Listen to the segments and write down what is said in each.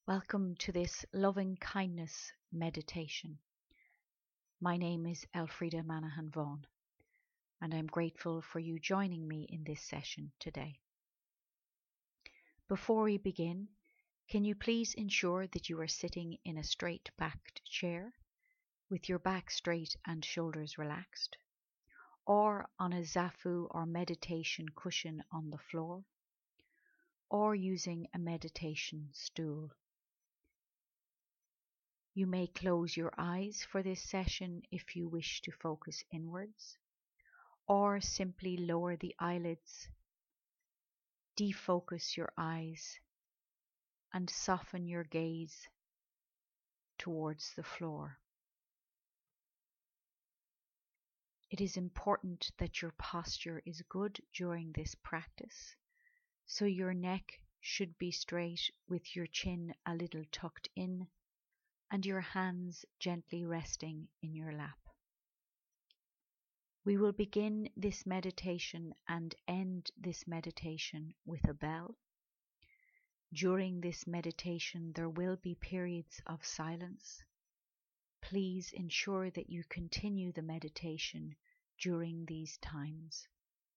Welcome to this loving kindness meditation. My name is Elfrida Manahan Vaughan, and I'm grateful for you joining me in this session today. Before we begin, can you please ensure that you are sitting in a straight-backed chair with your back straight and shoulders relaxed, or on a zafu or meditation cushion on the floor, or using a meditation stool. You may close your eyes for this session if you wish to focus inwards, or simply lower the eyelids, defocus your eyes, and soften your gaze towards the floor. It is important that your posture is good during this practice, so your neck should be straight with your chin a little tucked in and your hands gently resting in your lap. We will begin this meditation and end this meditation with a bell. During this meditation, there will be periods of silence. Please ensure that you continue the meditation during these times.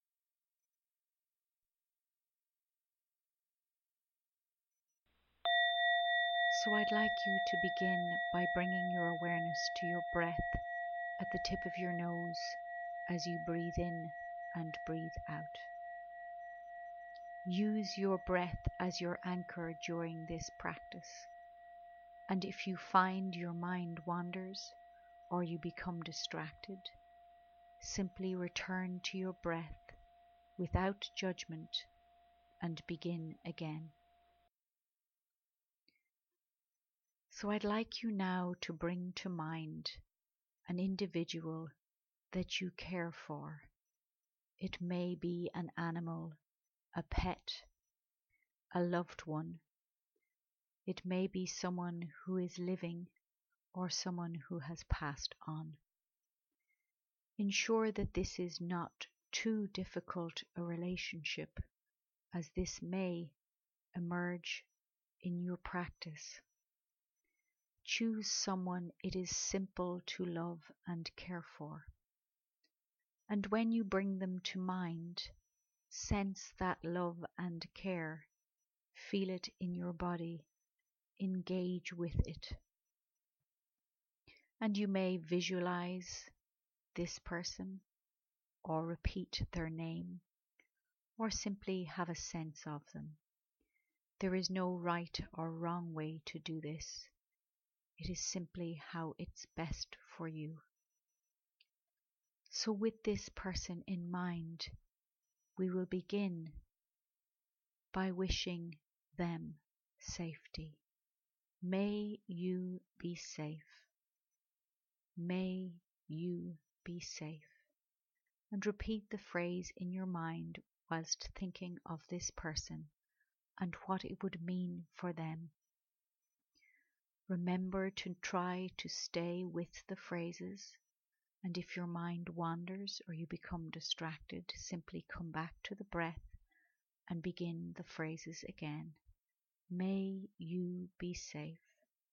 So I'd like you to begin by bringing your awareness to your breath at the tip of your nose as you breathe in and breathe out. Use your breath as your anchor during this practice. And if you find your mind wanders or you become distracted, simply return to your breath without judgment and begin again. So I'd like you now to bring to mind an individual that you care for. It may be an animal, a pet, a loved one. It may be someone who is living or someone who has passed on. Ensure that this is not too difficult a relationship, as this may emerge in your practice. Choose someone it is simple to love and care for. And when you bring them to mind, sense that love and care. Feel it in your body. Engage with it. And you may visualize this person, or repeat their name, or simply have a sense of them. There is no right or wrong way to do this. It is simply how it's best for you. So with this person in mind, we will begin by wishing them safety. May you be safe. May you be safe. And repeat the phrase in your mind whilst thinking of this person and what it would mean for them. Remember to try to stay with the phrases, and if your mind wanders or you become distracted, simply come back to the breath and begin the phrases again. May you be safe.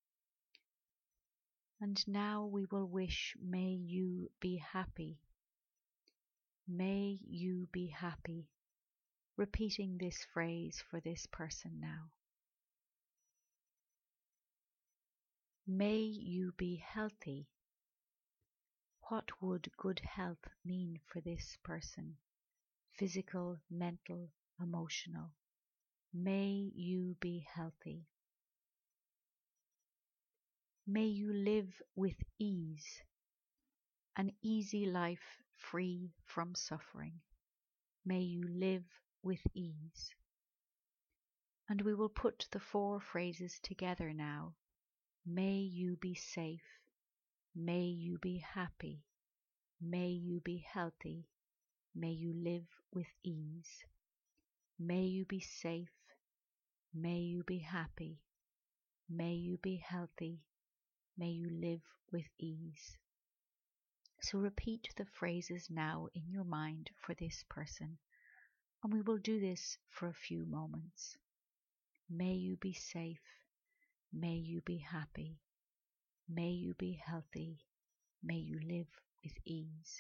And now we will wish, may you be happy. May you be happy. Repeating this phrase for this person now. May you be healthy. What would good health mean for this person? Physical, mental, emotional. May you be healthy. May you live with ease, an easy life free from suffering. May you live with ease. And we will put the four phrases together now. May you be safe. May you be happy. May you be healthy. May you live with ease. May you be safe. May you be happy. May you be healthy. May you live with ease. So repeat the phrases now in your mind for this person, and we will do this for a few moments. May you be safe. May you be happy. May you be healthy. May you live with ease.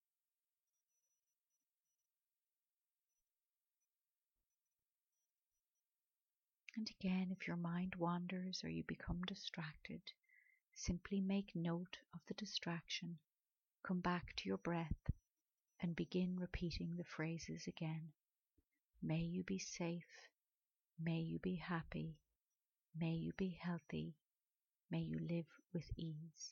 And again, if your mind wanders or you become distracted, simply make note of the distraction, come back to your breath, and begin repeating the phrases again. May you be safe. May you be happy. May you be healthy. May you live with ease.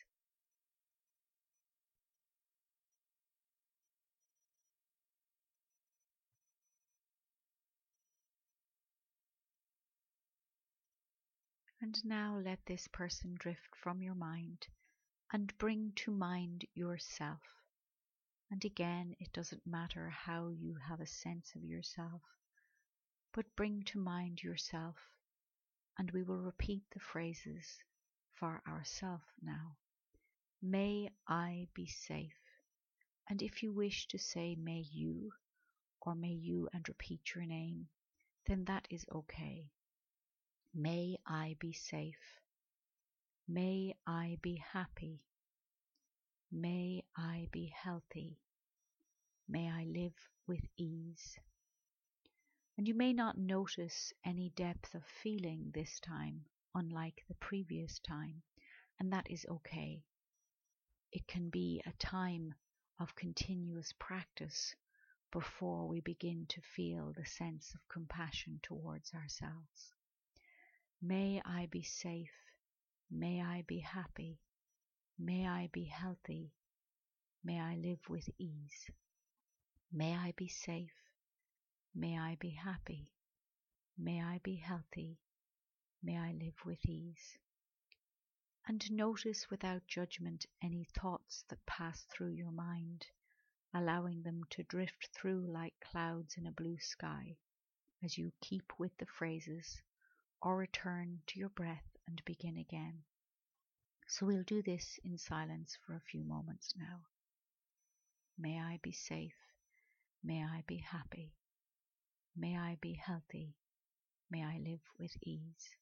And now let this person drift from your mind and bring to mind yourself. And again, it doesn't matter how you have a sense of yourself, but bring to mind yourself, and we will repeat the phrases for ourselves now. May I be safe. And if you wish to say may you, or may you and repeat your name, then that is okay. May I be safe. May I be happy. May I be healthy. May I live with ease. And you may not notice any depth of feeling this time, unlike the previous time, and that is okay. It can be a time of continuous practice before we begin to feel the sense of compassion towards ourselves. May I be safe. May I be happy. May I be healthy. May I live with ease. May I be safe. May I be happy. May I be healthy. May I live with ease. And notice without judgment any thoughts that pass through your mind, allowing them to drift through like clouds in a blue sky as you keep with the phrases or return to your breath and begin again. So we'll do this in silence for a few moments now. May I be safe. May I be happy. May I be healthy. May I live with ease.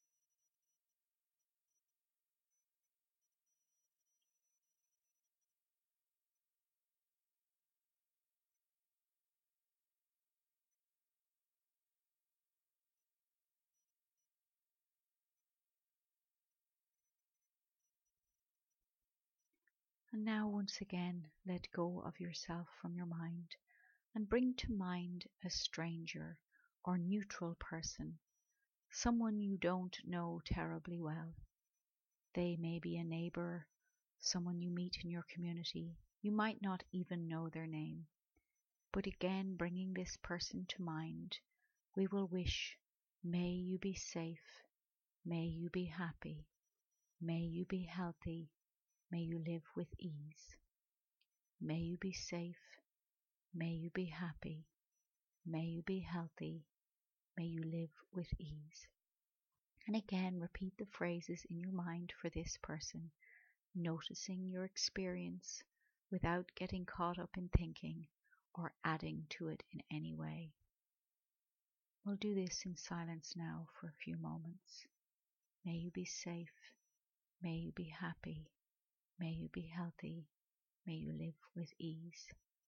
And now once again, let go of yourself from your mind and bring to mind a stranger or neutral person, someone you don't know terribly well. They may be a neighbor, someone you meet in your community. You might not even know their name. But again, bringing this person to mind, we will wish, may you be safe, may you be happy, may you be healthy, may you live with ease. May you be safe, may you be happy, may you be healthy, may you live with ease. And again, repeat the phrases in your mind for this person, noticing your experience without getting caught up in thinking or adding to it in any way. We'll do this in silence now for a few moments. May you be safe. May you be happy. May you be healthy. May you live with ease.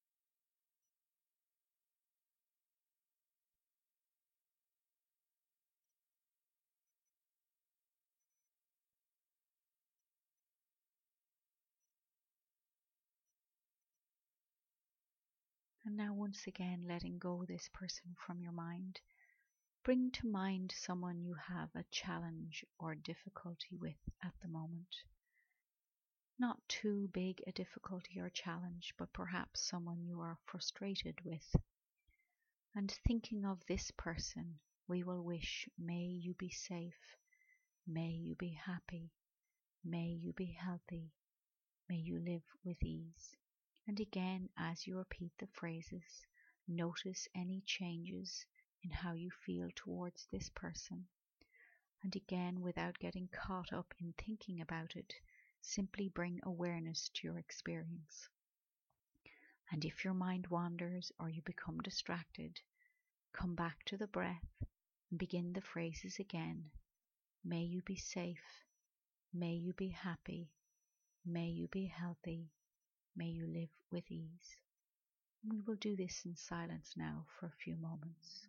And now once again, letting go this person from your mind, bring to mind someone you have a challenge or difficulty with at the moment. Not too big a difficulty or challenge, but perhaps someone you are frustrated with. And thinking of this person, we will wish, may you be safe, may you be happy, may you be healthy, may you live with ease. And again, as you repeat the phrases, notice any changes in how you feel towards this person. And again, without getting caught up in thinking about it, simply bring awareness to your experience. And if your mind wanders or you become distracted, come back to the breath and begin the phrases again. May you be safe. May you be happy. May you be healthy. May you live with ease. We will do this in silence now for a few moments.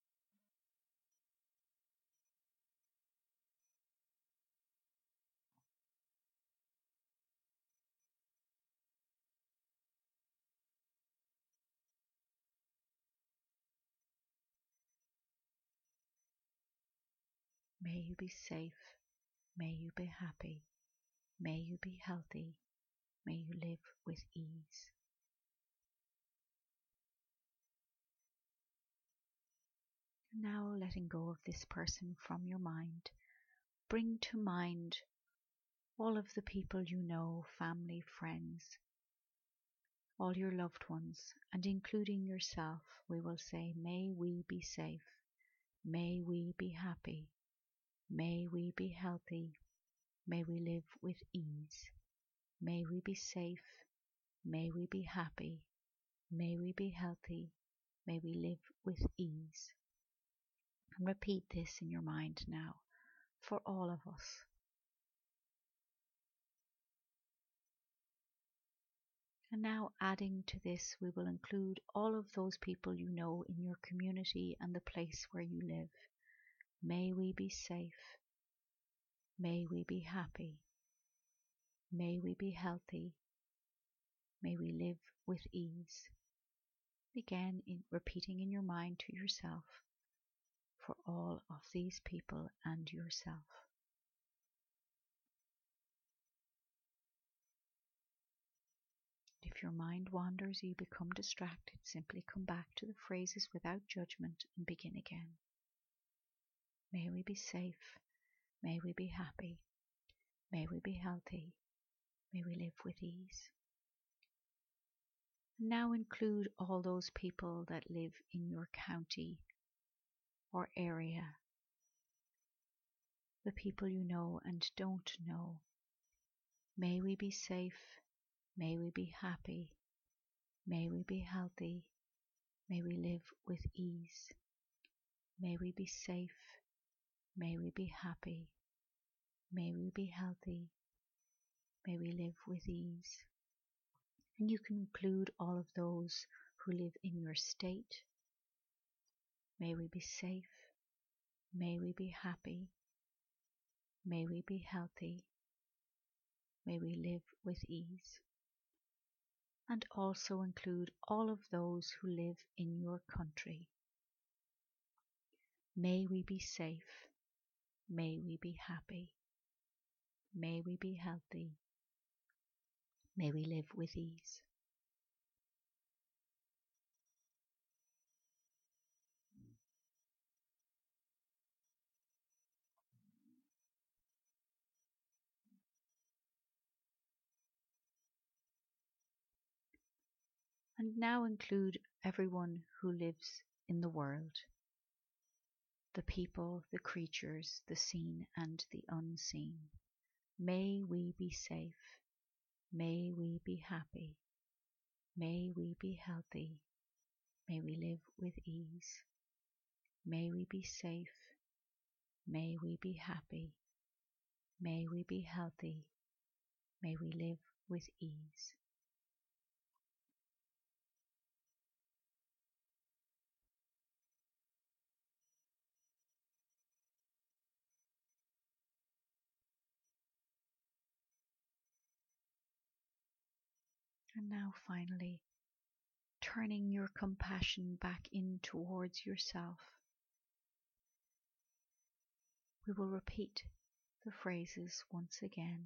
May you be safe. May you be happy. May you be healthy. May you live with ease. Now, letting go of this person from your mind, bring to mind all of the people you know, family, friends, all your loved ones, and including yourself. We will say, may we be safe. May we be happy. May we be healthy. May we live with ease. May we be safe. May we be happy. May we be healthy. May we live with ease. And repeat this in your mind now for all of us. And now, adding to this, we will include all of those people you know in your community and the place where you live. May we be safe. May we be happy. May we be healthy. May we live with ease. Again, repeating in your mind to yourself for all of these people and yourself. If your mind wanders, you become distracted, simply come back to the phrases without judgment and begin again. May we be safe. May we be happy. May we be healthy. May we live with ease. Now include all those people that live in your county or area, the people you know and don't know. May we be safe. May we be happy. May we be healthy. May we live with ease. May we be safe. May we be happy. May we be healthy. May we live with ease. And you can include all of those who live in your state. May we be safe. May we be happy. May we be healthy. May we live with ease. And also include all of those who live in your country. May we be safe. May we be happy. May we be healthy. May we live with ease. And now include everyone who lives in the world. The people, the creatures, the seen and the unseen. May we be safe. May we be happy. May we be healthy. May we live with ease. May we be safe. May we be happy. May we be healthy. May we live with ease. And now finally, turning your compassion back in towards yourself, we will repeat the phrases once again.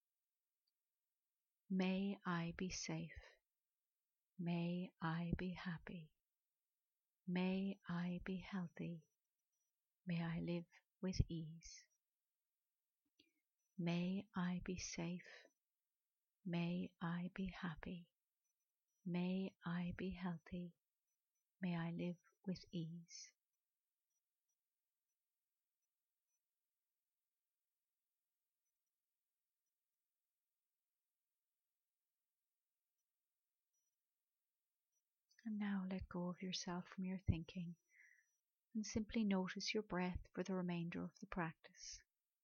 May I be safe. May I be happy. May I be healthy. May I live with ease. May I be safe. May I be happy. May I be healthy. May I live with ease. And now let go of yourself from your thinking and simply notice your breath for the remainder of the practice.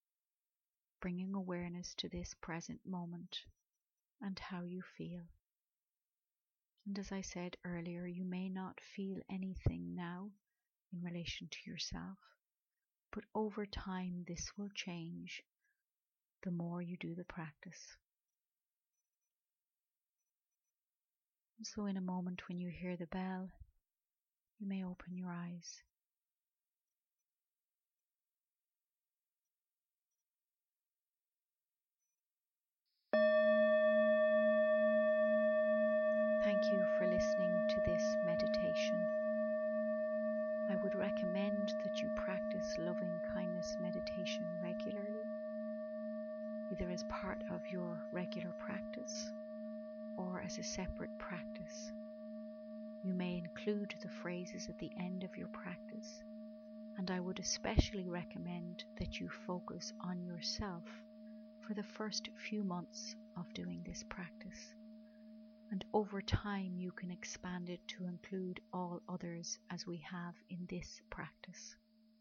bringing awareness to this present moment and how you feel. And as I said earlier, you may not feel anything now in relation to yourself, but over time this will change the more you do the practice. So in a moment when you hear the bell, you may open your eyes. Thank you for listening to this meditation. I would recommend that you practice loving kindness meditation regularly, either as part of your regular practice or as a separate practice. You may include the phrases at the end of your practice, and I would especially recommend that you focus on yourself for the first few months of doing this practice. And over time you can expand it to include all others as we have in this practice.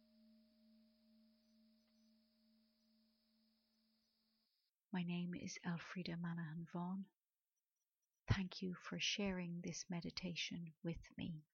My name is Elfrida Manahan Vaughan. Thank you for sharing this meditation with me.